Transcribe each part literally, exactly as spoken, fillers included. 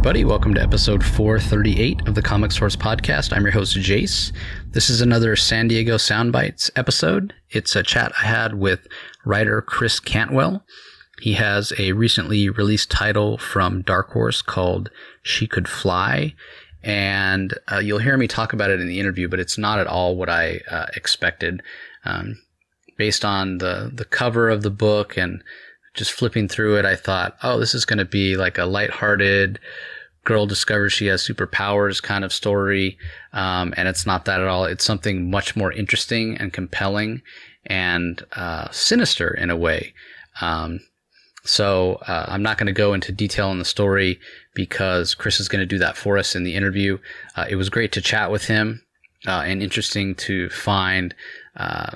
everybody. Welcome to episode four thirty-eight of the Comic Source Podcast. I'm your host, Jace. This is another San Diego Soundbites episode. It's a chat I had with writer Chris Cantwell. He has a recently released title from Dark Horse called She Could Fly, and uh, you'll hear me talk about it in the interview, but it's not at all what I uh, expected. Um, based on the, the cover of the book and just flipping through it, I thought, oh, this is going to be like a lighthearted girl discovers she has superpowers kind of story. Um, and it's not that at all. It's something much more interesting and compelling and uh, sinister in a way. Um, so uh, I'm not going to go into detail on the story because Chris is going to do that for us in the interview. Uh, it was great to chat with him uh, and interesting to find uh,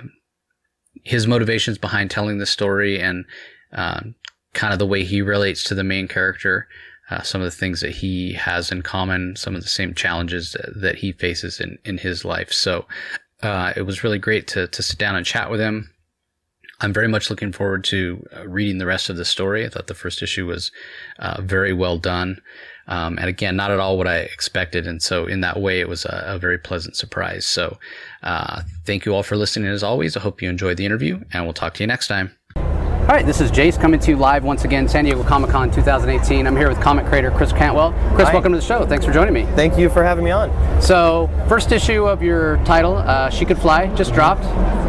his motivations behind telling the story and Um, kind of the way he relates to the main character, uh, some of the things that he has in common, some of the same challenges that he faces in, in his life. So uh, it was really great to, to sit down and chat with him. I'm very much looking forward to uh, reading the rest of the story. I thought the first issue was uh, very well done. Um, and again, not at all what I expected. And so in that way, it was a, a very pleasant surprise. So uh, thank you all for listening as always. I hope you enjoyed the interview, and we'll talk to you next time. All right, this is Jace coming to you live once again, San Diego Comic-Con twenty eighteen. I'm here with comic creator Chris Cantwell. Chris, Hi. Welcome to the show. Thanks for joining me. Thank you for having me on. So, first issue of your title, uh, She Could Fly, just dropped.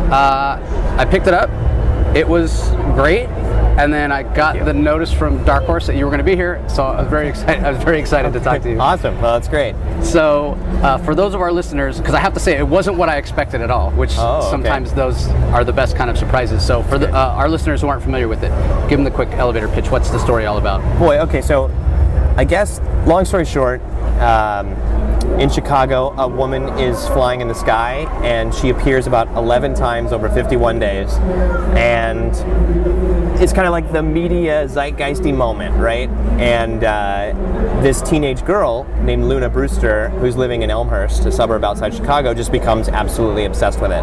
Uh, I picked it up. It was great. And then I got the notice from Dark Horse that you were going to be here, so I was very excited. I was very excited to talk to you. Awesome. Well, that's great. So, uh, for those of our listeners, because I have to say it wasn't what I expected at all, which oh, sometimes okay. those are the best kind of surprises. So, for the, uh, our listeners who aren't familiar with it, give them the quick elevator pitch. What's the story all about? Boy, okay. So, I guess long story short. Um, In Chicago, a woman is flying in the sky, and she appears about eleven times over fifty-one days. And it's kind of like the media zeitgeisty moment, right? And uh, this teenage girl named Luna Brewster, who's living in Elmhurst, a suburb outside Chicago, just becomes absolutely obsessed with it.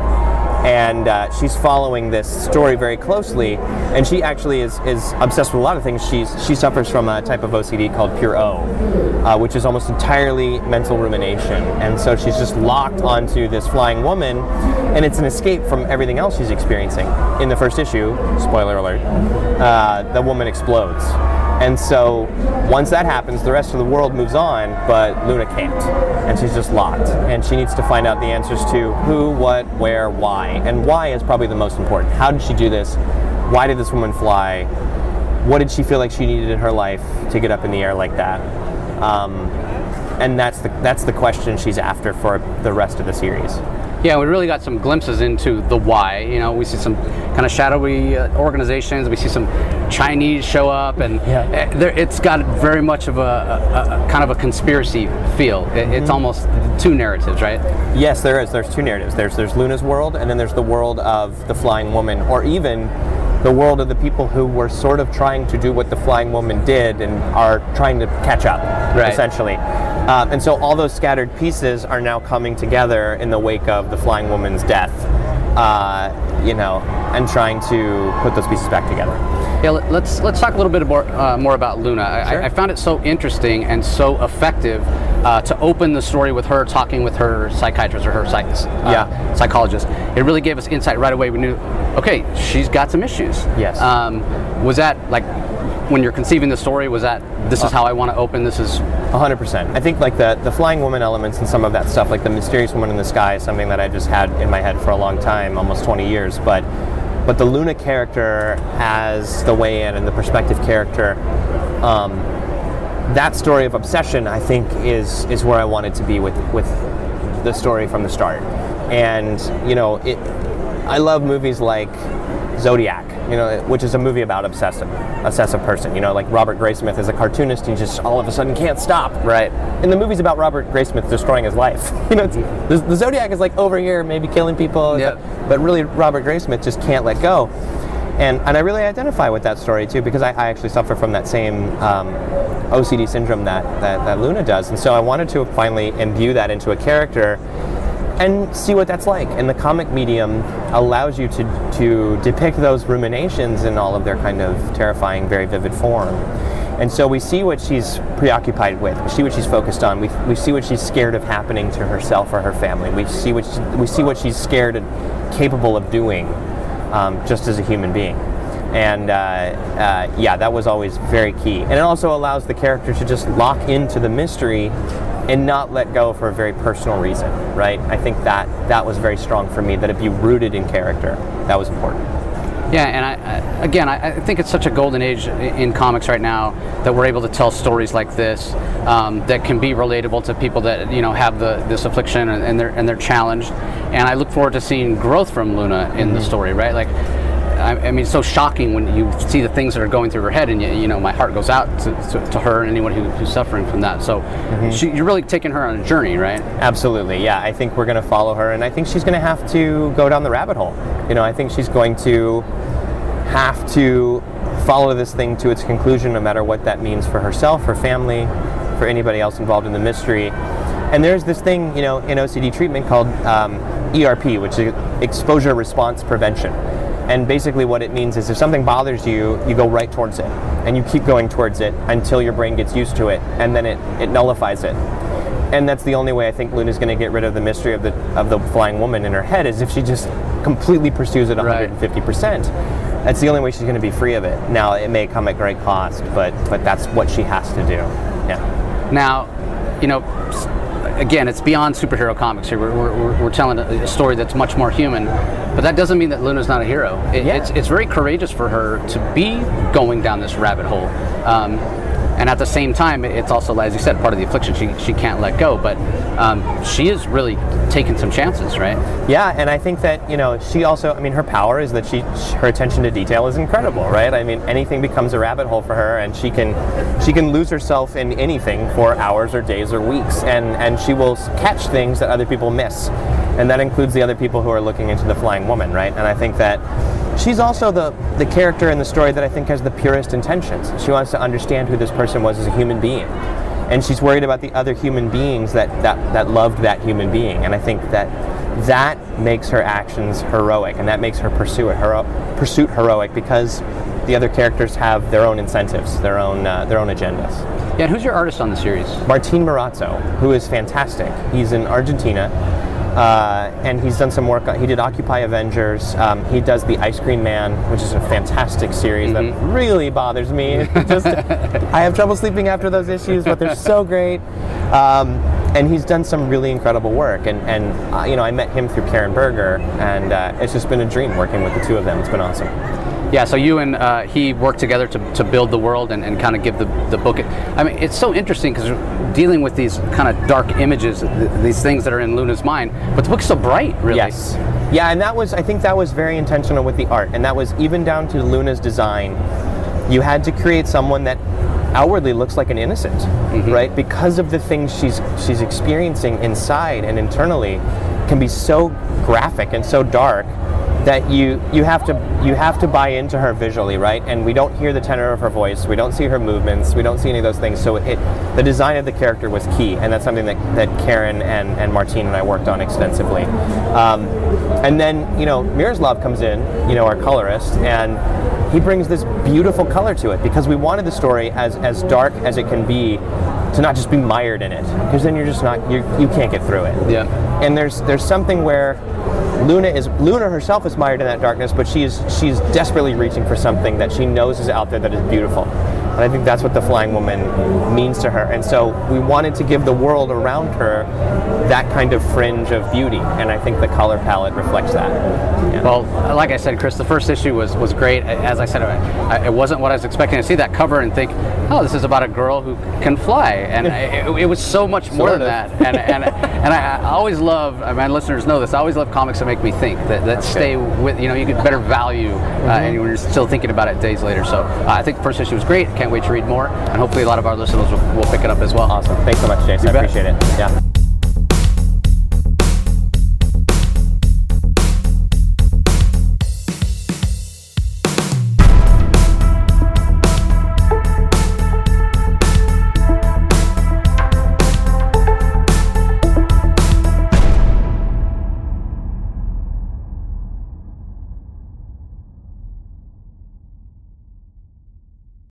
And uh, she's following this story very closely, and she actually is, is obsessed with a lot of things. She's she suffers from a type of O C D called Pure O, uh, which is almost entirely mental rumination. And so she's just locked onto this flying woman, and it's an escape from everything else she's experiencing. In the first issue, spoiler alert, uh, the woman explodes. And so once that happens, the rest of the world moves on, but Luna can't. And she's just locked. And she needs to find out the answers to who, what, where, why. And why is probably the most important. How did she do this? Why did this woman fly? What did she feel like she needed in her life to get up in the air like that? Um, and that's the that's the question she's after for the rest of the series. Yeah, we really got some glimpses into the why. You know, we see some kind of shadowy uh, organizations. We see some Chinese show up, and yeah. there, it's got very much of a, a, a kind of a conspiracy feel. It, it's mm-hmm. almost two narratives, right? Yes, there is. There's two narratives. There's there's Luna's world, and then there's the world of the flying woman, or even the world of the people who were sort of trying to do what the flying woman did and are trying to catch up, right. essentially. Uh, and so all those scattered pieces are now coming together in the wake of the flying woman's death, uh, you know, and trying to put those pieces back together. Yeah, let's let's talk a little bit more uh, more about Luna. Sure. I, I found it so interesting and so effective uh, to open the story with her talking with her psychiatrist or her psych, uh, yeah. psychologist. It really gave us insight right away. We knew, okay, she's got some issues. Yes. Um, was that like when you're conceiving the story? Was that this is how I want to open? This is one hundred percent. I think like the the flying woman elements and some of that stuff, like the mysterious woman in the sky, is something that I just had in my head for a long time, almost twenty years. But but the Luna character as the way in and the perspective character, um, that story of obsession, I think, is is where I wanted to be with with the story from the start. And you know, it. I love movies like Zodiac, you know, which is a movie about obsessive, obsessive person. You know, like Robert Graysmith is a cartoonist, and he just all of a sudden can't stop. Right. And the movie's about Robert Graysmith destroying his life. You know, it's, the, the Zodiac is like over here, maybe killing people, yep. but, but really Robert Graysmith just can't let go. And and I really identify with that story too, because I, I actually suffer from that same um, O C D syndrome that, that that Luna does, and so I wanted to finally imbue that into a character and see what that's like. And the comic medium allows you to to depict those ruminations in all of their kind of terrifying, very vivid form. And so we see what she's preoccupied with. We see what she's focused on. We, we see what she's scared of happening to herself or her family. We see what she, we see what she's scared and capable of doing, um, just as a human being. And uh, uh, yeah, that was always very key. And it also allows the character to just lock into the mystery and not let go for a very personal reason, right? I think that that was very strong for me, that it be rooted in character. That was important. Yeah, and I, I, again, I, I think it's such a golden age in comics right now that we're able to tell stories like this um, that can be relatable to people that, you know, have the this affliction and, and they're and they're challenged. And I look forward to seeing growth from Luna in mm-hmm. the story, right? Like, I, I mean, it's so shocking when you see the things that are going through her head, and you, you know, my heart goes out to, to, to her and anyone who, who's suffering from that. So mm-hmm. she, you're really taking her on a journey, right? Absolutely, yeah. I think we're going to follow her, and I think she's going to have to go down the rabbit hole. You know, I think she's going to have to follow this thing to its conclusion, no matter what that means for herself, her family, for anybody else involved in the mystery. And there's this thing, you know, in O C D treatment called um, E R P, which is exposure response prevention. And basically what it means is if something bothers you, you go right towards it. And you keep going towards it until your brain gets used to it, and then it, it nullifies it. And that's the only way I think Luna's going to get rid of the mystery of the of the flying woman in her head, is if she just completely pursues it one hundred fifty percent. Right. That's the only way she's going to be free of it. Now, it may come at great cost, but but that's what she has to do. Yeah. Now, you know, again, it's beyond superhero comics here. We're, we're, we're telling a story that's much more human, but that doesn't mean that Luna's not a hero. It, yeah. It's it's very courageous for her to be going down this rabbit hole. Um, And at the same time, it's also, as you said, part of the affliction. She she can't let go, but um, she is really taking some chances, right? Yeah, and I think that, you know, she also, I mean, her power is that she, her attention to detail is incredible, right? I mean, anything becomes a rabbit hole for her, and she can she can lose herself in anything for hours or days or weeks, and, and she will catch things that other people miss. And that includes the other people who are looking into the flying woman, right? And I think that she's also the, the character in the story that I think has the purest intentions. She wants to understand who this person was as a human being. And she's worried about the other human beings that, that, that loved that human being. And I think that that makes her actions heroic, and that makes her pursue it, hero, pursuit heroic, because the other characters have their own incentives, their own uh, their own agendas. Yeah, and who's your artist on the series? Martin Morazzo, who is fantastic. He's in Argentina. Uh, and he's done some work. He did Occupy Avengers. Um, he does The Ice Cream Man, which is a fantastic series mm-hmm. that really bothers me. Just, I have trouble sleeping after those issues, but they're so great. Um, and he's done some really incredible work. And, and uh, you know, I met him through Karen Berger, and uh, it's just been a dream working with the two of them. It's been awesome. Yeah, so you and uh, he worked together to, to build the world and, and kind of give the, the book. I mean, it's so interesting because we're dealing with these kind of dark images, th- these things that are in Luna's mind, but the book's so bright, really. Yes. Yeah, and that was, I think that was very intentional with the art, and that was even down to Luna's design. You had to create someone that outwardly looks like an innocent, mm-hmm. right? Because of the things she's she's experiencing inside and internally can be so graphic and so dark that you you have to you have to buy into her visually, right? And we don't hear the tenor of her voice, we don't see her movements, we don't see any of those things. So it the design of the character was key, and that's something that, that Karen and, and Martine and I worked on extensively. Um, and then, you know, Miroslav comes in, you know, our colorist, and he brings this beautiful color to it, because we wanted the story as as dark as it can be, to not just be mired in it, because then you're just not you you can't get through it. Yeah. And there's there's something where Luna is Luna herself is mired in that darkness, but she is she's desperately reaching for something that she knows is out there that is beautiful. And I think that's what the flying woman means to her. And so we wanted to give the world around her that kind of fringe of beauty, and I think the color palette reflects that. Yeah. Well, like I said, Chris, the first issue was, was great. As I said, I, it wasn't what I was expecting to see that cover and think, oh, this is about a girl who can fly. And it, it was so much more sort than of. that. And and and I, I always love, I mean, listeners know this, I always love comics that make me think, that, that okay. stay with, you know, you get better value mm-hmm. uh, and when you're still thinking about it days later. So uh, I think the first issue was great. Can't wait to read more. And hopefully a lot of our listeners will, will pick it up as well. Awesome. Thanks so much, Jason. I appreciate it. Yeah.